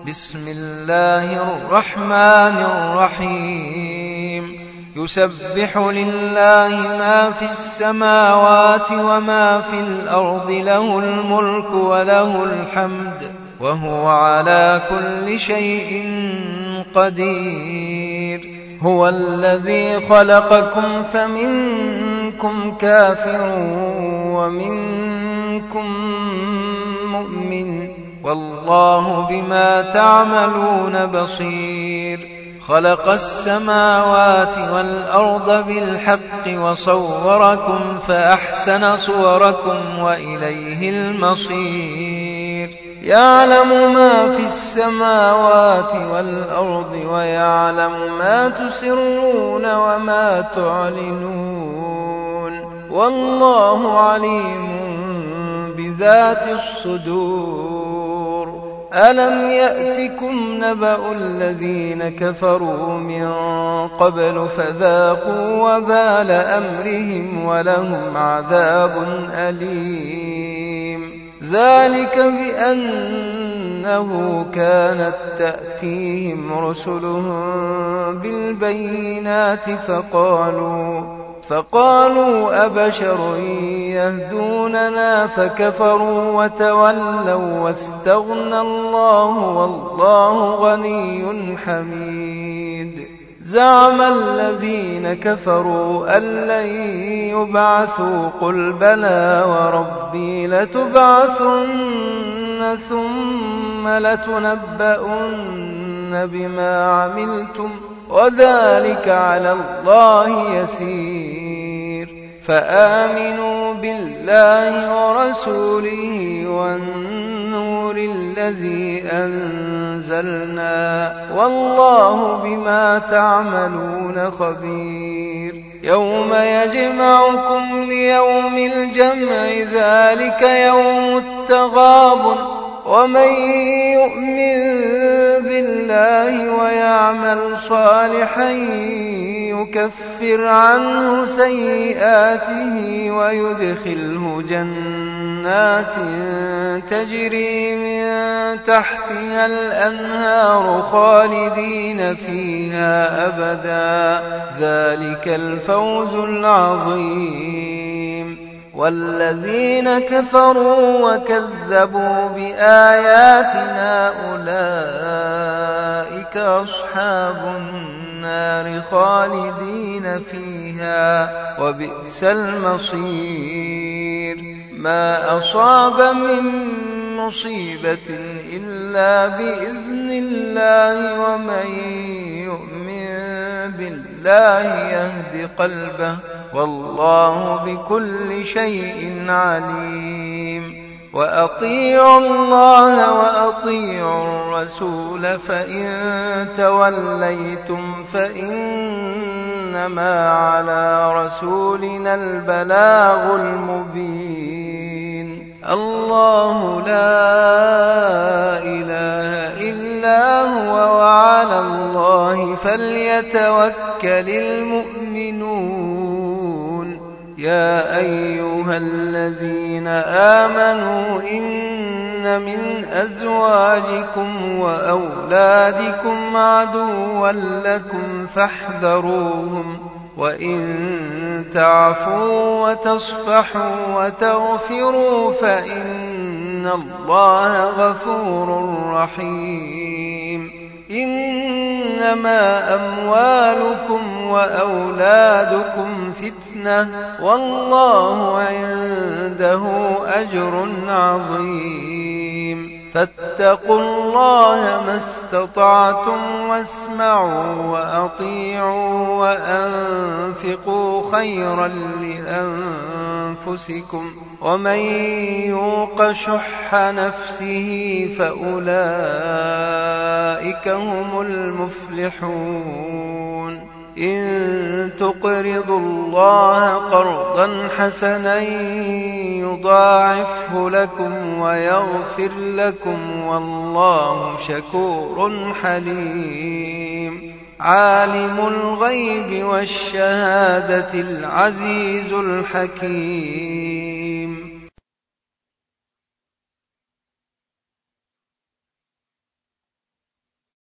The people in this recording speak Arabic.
بسم الله الرحمن الرحيم يسبح لله ما في السماوات وما في الأرض له الملك وله الحمد وهو على كل شيء قدير هو الذي خلقكم فمنكم كافر ومنكم مؤمن والله بما تعملون بصير خلق السماوات والأرض بالحق وصوركم فأحسن صوركم وإليه المصير يعلم ما في السماوات والأرض ويعلم ما تسرون وما تعلنون والله عليم بذات الصدور ألم يأتكم نبأ الذين كفروا من قبل فذاقوا وبال أمرهم ولهم عذاب أليم ذلك بأنه كانت تأتيهم رسلهم بالبينات فقالوا أبشر يهدوننا فكفروا وتولوا واستغنى الله والله غني حميد زعم الذين كفروا أن لن يبعثوا قل بلى وربي لتبعثن ثم لتنبؤن بما عملتم وذلك على الله يسير فآمنوا بالله ورسوله والنور الذي أنزلنا والله بما تعملون خبير يوم يجمعكم ليوم الجمع ذلك يوم التغابن ومن يؤمن بالله ويعمل صالحا يكفر عنه سيئاته ويدخله جنات تجري من تحتها الأنهار خالدين فيها أبدا ذلك الفوز العظيم والذين كفروا وكذبوا بآياتنا أولئك أصحاب النار خالدين فيها وبئس المصير ما أصاب من مصيبة إلا بإذن الله ومن يؤمن بالله يهد قلبه والله بكل شيء عليم وأطيعوا الله وأطيعوا الرسول فإن توليتم فإنما على رسولنا البلاغ المبين الله لا إله إلا هو وعلى الله فليتوكل المؤمنون يا أيها الذين آمنوا إن من أزواجكم وأولادكم عدوا لكم فاحذروهم وإن تعفوا وتصفحوا وتغفروا فإن الله غفور رحيم إنما أموالكم وأولادكم فتنة والله عنده أجر عظيم فاتقوا الله ما استطعتم واسمعوا وأطيعوا وأنفقوا خيرا لأنفسكم ومن يوق شح نفسه فأولئك هم المفلحون إن تقرضوا الله قرضا حسنا يضاعفه لكم ويغفر لكم والله شكور حليم عالم الغيب والشهادة العزيز الحكيم